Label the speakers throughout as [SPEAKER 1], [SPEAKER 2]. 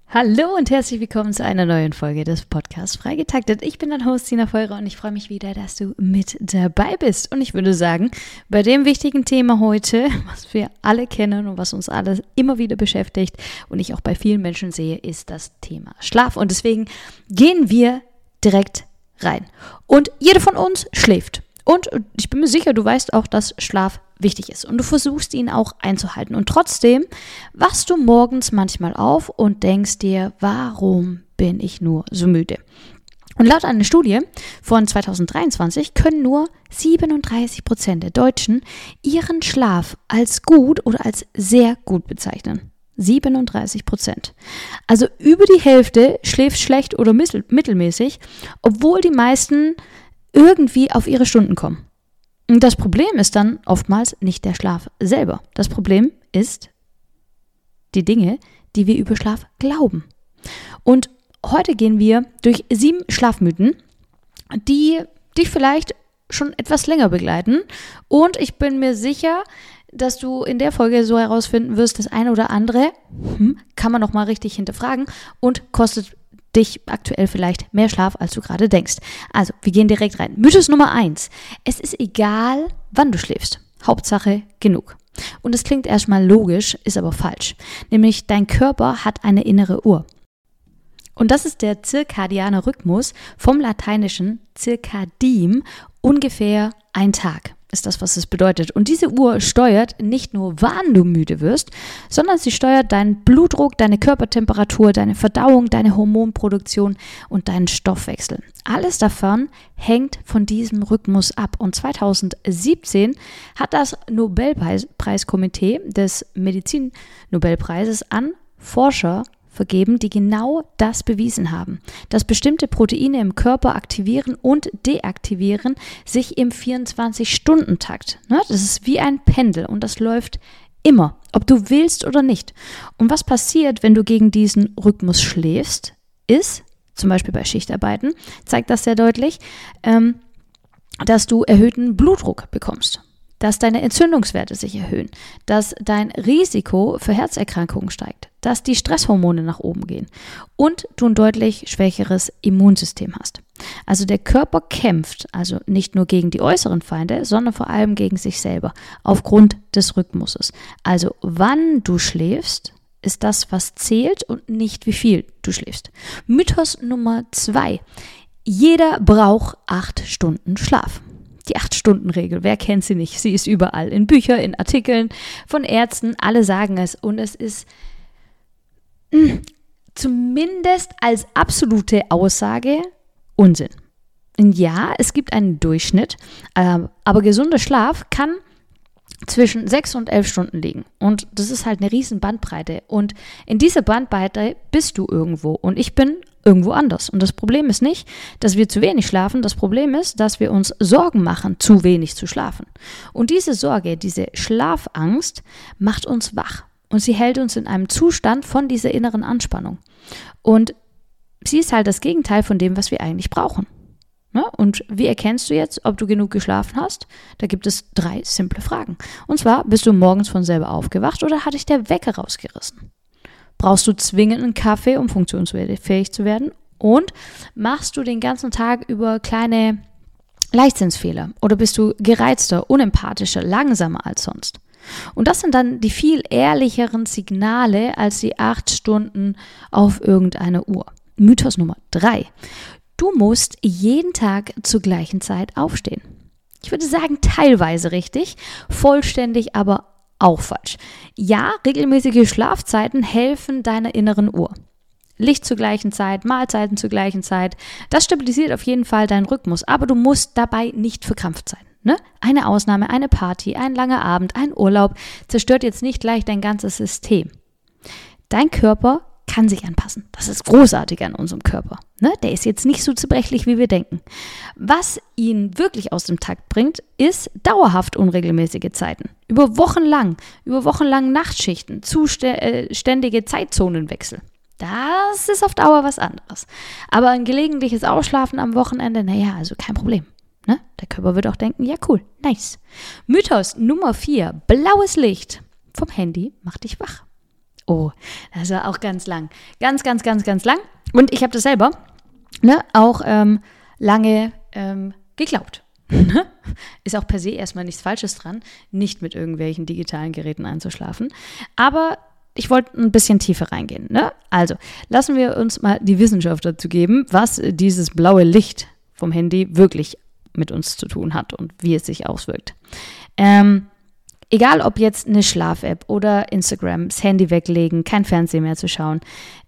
[SPEAKER 1] Hallo und herzlich willkommen zu einer neuen Folge des Podcasts Freigetaktet. Ich bin dein Host Tina Feurer und ich freue mich wieder, dass du mit dabei bist. Und ich würde sagen, bei dem wichtigen Thema heute, was wir alle kennen und was uns alle immer wieder beschäftigt und ich auch bei vielen Menschen sehe, ist das Thema Schlaf. Und deswegen gehen wir direkt rein. Und jeder von uns schläft. Und ich bin mir sicher, du weißt auch, dass Schlaf wichtig ist. Und du versuchst ihn auch einzuhalten. Und trotzdem wachst du morgens manchmal auf und denkst dir, warum bin ich nur so müde? Und laut einer Studie von 2023 können nur 37% der Deutschen ihren Schlaf als gut oder als sehr gut bezeichnen. 37%. Also über die Hälfte schläft schlecht oder mittelmäßig, obwohl die meisten irgendwie auf ihre Stunden kommen. Und das Problem ist dann oftmals nicht der Schlaf selber. Das Problem ist die Dinge, die wir über Schlaf glauben. Und heute gehen wir durch 7 Schlafmythen, die dich vielleicht schon etwas länger begleiten. Und ich bin mir sicher, dass du in der Folge so herausfinden wirst, das eine oder andere kann man nochmal richtig hinterfragen und kostet dich aktuell vielleicht mehr Schlaf, als du gerade denkst. Also, wir gehen direkt rein. Mythos Nummer 1. Es ist egal, wann du schläfst. Hauptsache genug. Und es klingt erstmal logisch, ist aber falsch. Nämlich, dein Körper hat eine innere Uhr. Und das ist der zirkadiane Rhythmus vom lateinischen circadim, ungefähr ein Tag. Ist das, was es bedeutet. Und diese Uhr steuert nicht nur, wann du müde wirst, sondern sie steuert deinen Blutdruck, deine Körpertemperatur, deine Verdauung, deine Hormonproduktion und deinen Stoffwechsel. Alles davon hängt von diesem Rhythmus ab. Und 2017 hat das Nobelpreiskomitee des Medizin-Nobelpreises an Forscher vergeben, die genau das bewiesen haben, dass bestimmte Proteine im Körper aktivieren und deaktivieren sich im 24-Stunden-Takt. Das ist wie ein Pendel und das läuft immer, ob du willst oder nicht. Und was passiert, wenn du gegen diesen Rhythmus schläfst, ist, zum Beispiel bei Schichtarbeiten, zeigt das sehr deutlich, dass du erhöhten Blutdruck bekommst, dass deine Entzündungswerte sich erhöhen, dass dein Risiko für Herzerkrankungen steigt, dass die Stresshormone nach oben gehen und du ein deutlich schwächeres Immunsystem hast. Also der Körper kämpft also nicht nur gegen die äußeren Feinde, sondern vor allem gegen sich selber aufgrund des Rhythmuses. Also wann du schläfst, ist das, was zählt und nicht wie viel du schläfst. Mythos Nummer 2. Jeder braucht 8 Stunden Schlaf. Die 8-Stunden-Regel, wer kennt sie nicht? Sie ist überall, in Büchern, in Artikeln, von Ärzten, alle sagen es. Und es ist zumindest als absolute Aussage Unsinn. Ja, es gibt einen Durchschnitt, aber gesunder Schlaf kann zwischen 6 und 11 Stunden liegen. Und das ist halt eine riesen Bandbreite. Und in dieser Bandbreite bist du irgendwo. Und ich bin irgendwo anders. Und das Problem ist nicht, dass wir zu wenig schlafen. Das Problem ist, dass wir uns Sorgen machen, zu wenig zu schlafen. Und diese Sorge, diese Schlafangst macht uns wach. Und sie hält uns in einem Zustand von dieser inneren Anspannung. Und sie ist halt das Gegenteil von dem, was wir eigentlich brauchen. Und wie erkennst du jetzt, ob du genug geschlafen hast? Da gibt es 3 simple Fragen. Und zwar, bist du morgens von selber aufgewacht oder hat dich der Wecker rausgerissen? Brauchst du zwingend einen Kaffee, um funktionsfähig zu werden? Und machst du den ganzen Tag über kleine Leichtsinnsfehler? Oder bist du gereizter, unempathischer, langsamer als sonst? Und das sind dann die viel ehrlicheren Signale als die 8 Stunden auf irgendeiner Uhr. Mythos Nummer 3. Du musst jeden Tag zur gleichen Zeit aufstehen. Ich würde sagen, teilweise richtig, vollständig aber auch falsch. Ja, regelmäßige Schlafzeiten helfen deiner inneren Uhr. Licht zur gleichen Zeit, Mahlzeiten zur gleichen Zeit, das stabilisiert auf jeden Fall deinen Rhythmus, aber du musst dabei nicht verkrampft sein. Eine Ausnahme, eine Party, ein langer Abend, ein Urlaub zerstört jetzt nicht gleich dein ganzes System. Dein Körper kann sich anpassen. Das ist großartig an unserem Körper. Der ist jetzt nicht so zerbrechlich, wie wir denken. Was ihn wirklich aus dem Takt bringt, ist dauerhaft unregelmäßige Zeiten. Über Wochen lang Nachtschichten, ständige Zeitzonenwechsel. Das ist auf Dauer was anderes. Aber ein gelegentliches Ausschlafen am Wochenende, also kein Problem. Der Körper wird auch denken, ja cool, nice. Mythos Nummer 4, blaues Licht vom Handy macht dich wach. Oh, das war auch ganz lang. Ganz, ganz, ganz, ganz lang. Und ich habe das selber auch lange geglaubt. Ist auch per se erstmal nichts Falsches dran, nicht mit irgendwelchen digitalen Geräten einzuschlafen. Aber ich wollte ein bisschen tiefer reingehen. Ne? Also, lassen wir uns mal die Wissenschaft dazu geben, was dieses blaue Licht vom Handy wirklich mit uns zu tun hat und wie es sich auswirkt. Egal ob jetzt eine Schlaf-App oder Instagram, das Handy weglegen, kein Fernsehen mehr zu schauen,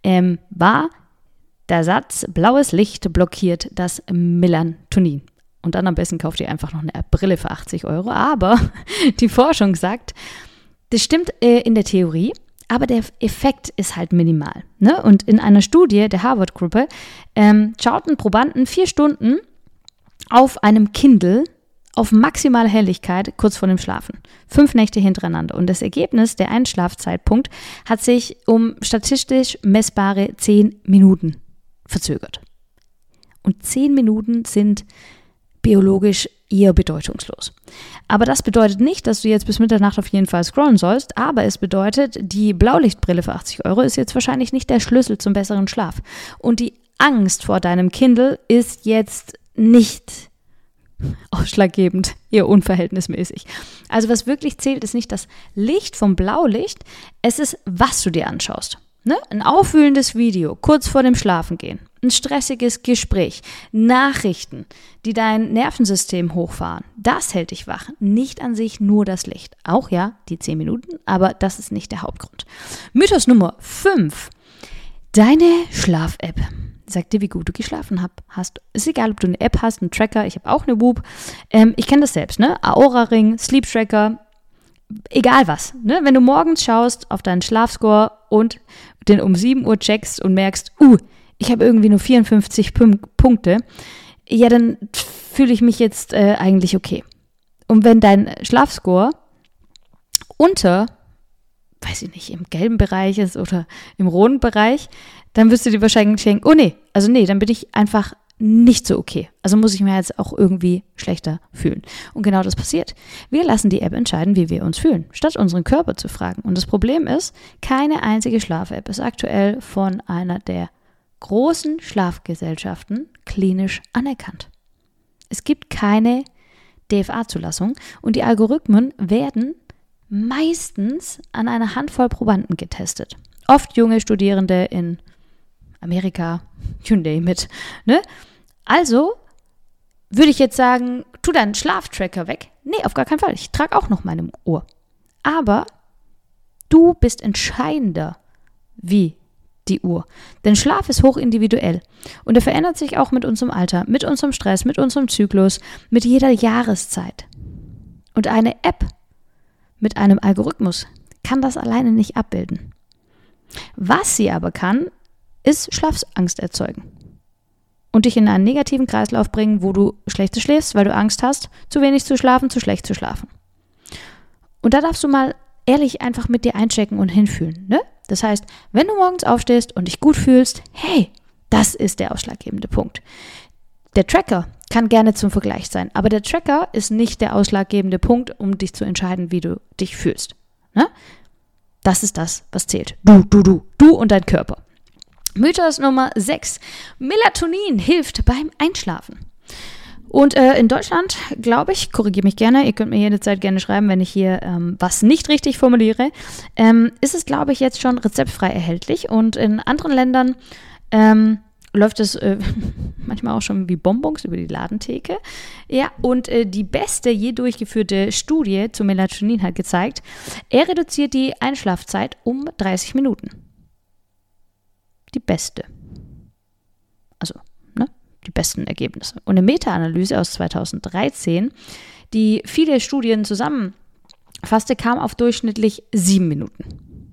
[SPEAKER 1] war der Satz, blaues Licht blockiert das Melatonin. Und dann am besten kauft ihr einfach noch eine Brille für 80 €. Aber die Forschung sagt, das stimmt in der Theorie, aber der Effekt ist halt minimal. Ne? Und in einer Studie der Harvard-Gruppe schauten Probanden 4 Stunden auf einem Kindle auf maximale Helligkeit kurz vor dem Schlafen. 5 Nächte hintereinander. Und das Ergebnis, der Einschlafzeitpunkt, hat sich um statistisch messbare 10 Minuten verzögert. Und 10 Minuten sind biologisch eher bedeutungslos. Aber das bedeutet nicht, dass du jetzt bis Mitternacht auf jeden Fall scrollen sollst, aber es bedeutet, die Blaulichtbrille für 80 € ist jetzt wahrscheinlich nicht der Schlüssel zum besseren Schlaf. Und die Angst vor deinem Kindle ist jetzt nicht ausschlaggebend, eher unverhältnismäßig. Also was wirklich zählt, ist nicht das Licht vom Blaulicht, es ist, was du dir anschaust. Ne? Ein aufwühlendes Video, kurz vor dem Schlafengehen, ein stressiges Gespräch, Nachrichten, die dein Nervensystem hochfahren, das hält dich wach, nicht an sich nur das Licht. Auch ja, die 10 Minuten, aber das ist nicht der Hauptgrund. Mythos Nummer 5. Deine Schlaf-App sagt dir, wie gut du geschlafen hast. Ist egal, ob du eine App hast, einen Tracker, ich habe auch eine Whoop. Ich kenne das selbst, ne? Aura-Ring, Sleep Tracker, egal was. Ne? Wenn du morgens schaust auf deinen Schlafscore und den um 7 Uhr checkst und merkst, ich habe irgendwie nur 54 Punkte, ja, dann fühle ich mich jetzt eigentlich okay. Und wenn dein Schlafscore unter, weiß ich nicht, im gelben Bereich ist oder im roten Bereich, dann wirst du dir wahrscheinlich denken, dann bin ich einfach nicht so okay. Also muss ich mir jetzt auch irgendwie schlechter fühlen. Und genau das passiert. Wir lassen die App entscheiden, wie wir uns fühlen, statt unseren Körper zu fragen. Und das Problem ist, keine einzige Schlaf-App ist aktuell von einer der großen Schlafgesellschaften klinisch anerkannt. Es gibt keine DFA-Zulassung und die Algorithmen werden meistens an einer Handvoll Probanden getestet. Oft junge Studierende in Amerika, you name it. Ne? Also würde ich jetzt sagen, tu deinen Schlaftracker weg. Nee, auf gar keinen Fall. Ich trage auch noch meine Uhr. Aber du bist entscheidender wie die Uhr. Denn Schlaf ist hochindividuell. Und er verändert sich auch mit unserem Alter, mit unserem Stress, mit unserem Zyklus, mit jeder Jahreszeit. Und eine App mit einem Algorithmus kann das alleine nicht abbilden. Was sie aber kann, ist Schlafangst erzeugen. Und dich in einen negativen Kreislauf bringen, wo du schlechter schläfst, weil du Angst hast, zu wenig zu schlafen, zu schlecht zu schlafen. Und da darfst du mal ehrlich einfach mit dir einchecken und hinfühlen. Ne? Das heißt, wenn du morgens aufstehst und dich gut fühlst, hey, das ist der ausschlaggebende Punkt. Der Tracker kann gerne zum Vergleich sein, aber der Tracker ist nicht der ausschlaggebende Punkt, um dich zu entscheiden, wie du dich fühlst. Ne? Das ist das, was zählt. Du und dein Körper. Mythos Nummer 6. Melatonin hilft beim Einschlafen. Und in Deutschland, glaube ich, korrigiere mich gerne, ihr könnt mir jederzeit gerne schreiben, wenn ich hier was nicht richtig formuliere, ist es, glaube ich, jetzt schon rezeptfrei erhältlich. Und in anderen Ländern läuft es manchmal auch schon wie Bonbons über die Ladentheke. Ja, und die beste je durchgeführte Studie zu Melatonin hat gezeigt, er reduziert die Einschlafzeit um 30 Minuten. Die beste. Also, die besten Ergebnisse. Und eine Meta-Analyse aus 2013, die viele Studien zusammenfasste, kam auf durchschnittlich 7 Minuten.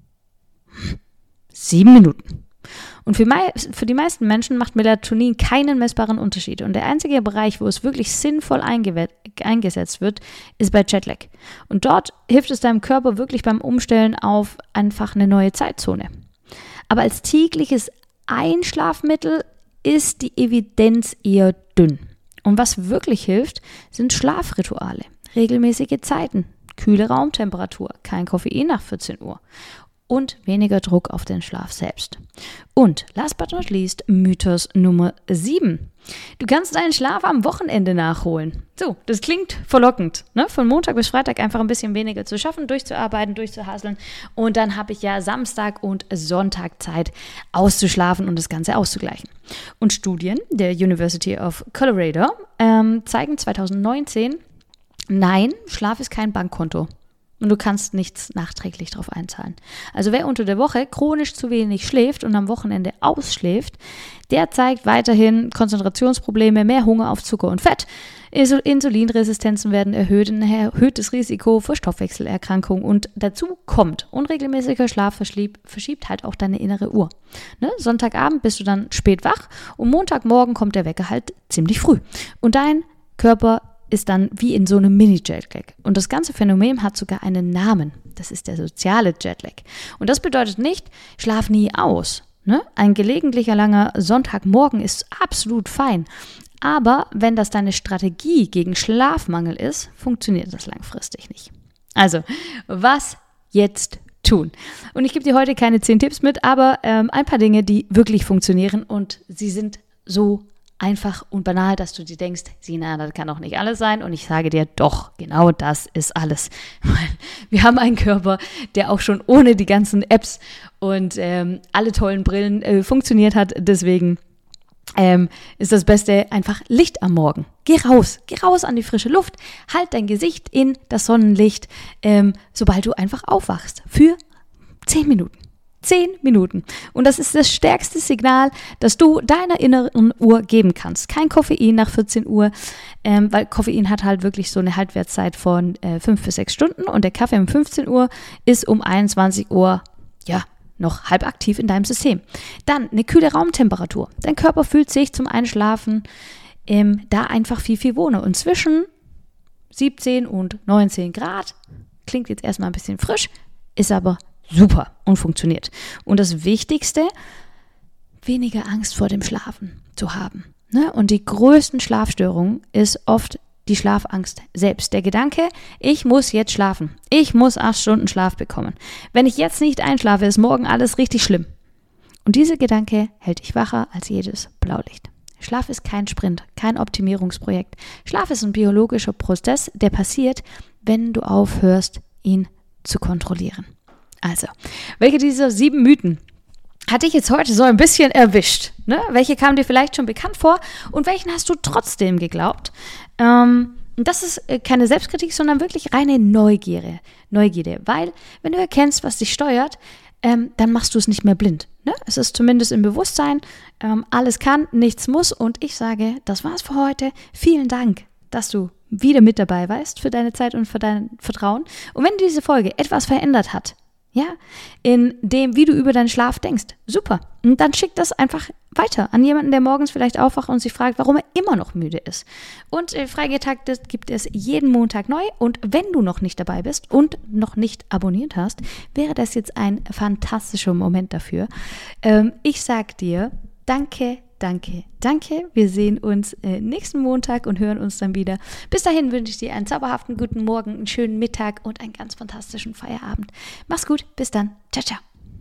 [SPEAKER 1] 7 Minuten. Und für die meisten Menschen macht Melatonin keinen messbaren Unterschied. Und der einzige Bereich, wo es wirklich sinnvoll eingesetzt wird, ist bei Jetlag. Und dort hilft es deinem Körper wirklich beim Umstellen auf einfach eine neue Zeitzone. Aber als tägliches Einschlafmittel ist die Evidenz eher dünn. Und was wirklich hilft, sind Schlafrituale, regelmäßige Zeiten, kühle Raumtemperatur, kein Koffein nach 14 Uhr. und weniger Druck auf den Schlaf selbst. Und last but not least, Mythos Nummer 7. Du kannst deinen Schlaf am Wochenende nachholen. So, das klingt verlockend, ne? Von Montag bis Freitag einfach ein bisschen weniger zu schaffen, durchzuarbeiten, durchzuhasseln. Und dann habe ich ja Samstag und Sonntag Zeit auszuschlafen und das Ganze auszugleichen. Und Studien der University of Colorado zeigen 2019, nein, Schlaf ist kein Bankkonto. Und du kannst nichts nachträglich drauf einzahlen. Also wer unter der Woche chronisch zu wenig schläft und am Wochenende ausschläft, der zeigt weiterhin Konzentrationsprobleme, mehr Hunger auf Zucker und Fett. Insulinresistenzen werden erhöht, ein erhöhtes Risiko für Stoffwechselerkrankungen und dazu kommt, unregelmäßiger Schlaf verschiebt halt auch deine innere Uhr. Ne? Sonntagabend bist du dann spät wach und Montagmorgen kommt der Wecker halt ziemlich früh. Und dein Körper ist dann wie in so einem Mini-Jetlag. Und das ganze Phänomen hat sogar einen Namen. Das ist der soziale Jetlag. Und das bedeutet nicht, schlaf nie aus. Ne? Ein gelegentlicher langer Sonntagmorgen ist absolut fein. Aber wenn das deine Strategie gegen Schlafmangel ist, funktioniert das langfristig nicht. Also, was jetzt tun? Und ich gebe dir heute keine 10 Tipps mit, aber ein paar Dinge, die wirklich funktionieren und sie sind so einfach und banal, dass du dir denkst, Sina, das kann doch nicht alles sein. Und ich sage dir, doch, genau das ist alles. Weil wir haben einen Körper, der auch schon ohne die ganzen Apps und alle tollen Brillen funktioniert hat. Deswegen ist das Beste einfach Licht am Morgen. Geh raus an die frische Luft, halt dein Gesicht in das Sonnenlicht, sobald du einfach aufwachst. Für 10 Minuten. 10 Minuten. Und das ist das stärkste Signal, das du deiner inneren Uhr geben kannst. Kein Koffein nach 14 Uhr, weil Koffein hat halt wirklich so eine Haltwertszeit von 5 bis 6 Stunden und der Kaffee um 15 Uhr ist um 21 Uhr, ja, noch halb aktiv in deinem System. Dann eine kühle Raumtemperatur. Dein Körper fühlt sich zum Einschlafen da einfach viel, viel wohler. Und zwischen 17 und 19 Grad, klingt jetzt erstmal ein bisschen frisch, ist aber super und funktioniert. Und das Wichtigste, weniger Angst vor dem Schlafen zu haben. Ne? Und die größten Schlafstörungen ist oft die Schlafangst selbst. Der Gedanke, ich muss jetzt schlafen. Ich muss 8 Stunden Schlaf bekommen. Wenn ich jetzt nicht einschlafe, ist morgen alles richtig schlimm. Und dieser Gedanke hält dich wacher als jedes Blaulicht. Schlaf ist kein Sprint, kein Optimierungsprojekt. Schlaf ist ein biologischer Prozess, der passiert, wenn du aufhörst, ihn zu kontrollieren. Also, welche dieser 7 Mythen hat dich jetzt heute so ein bisschen erwischt? Ne? Welche kamen dir vielleicht schon bekannt vor und welchen hast du trotzdem geglaubt? Das ist keine Selbstkritik, sondern wirklich reine Neugierde. Weil, wenn du erkennst, was dich steuert, dann machst du es nicht mehr blind. Ne? Es ist zumindest im Bewusstsein, alles kann, nichts muss. Und ich sage, das war's für heute. Vielen Dank, dass du wieder mit dabei warst für deine Zeit und für dein Vertrauen. Und wenn diese Folge etwas verändert hat, ja, in dem, wie du über deinen Schlaf denkst, super. Und dann schick das einfach weiter an jemanden, der morgens vielleicht aufwacht und sich fragt, warum er immer noch müde ist. Und Freigetaktet gibt es jeden Montag neu. Und wenn du noch nicht dabei bist und noch nicht abonniert hast, wäre das jetzt ein fantastischer Moment dafür. Ich sag dir, danke. Wir sehen uns nächsten Montag und hören uns dann wieder. Bis dahin wünsche ich dir einen zauberhaften guten Morgen, einen schönen Mittag und einen ganz fantastischen Feierabend. Mach's gut, bis dann. Ciao, ciao.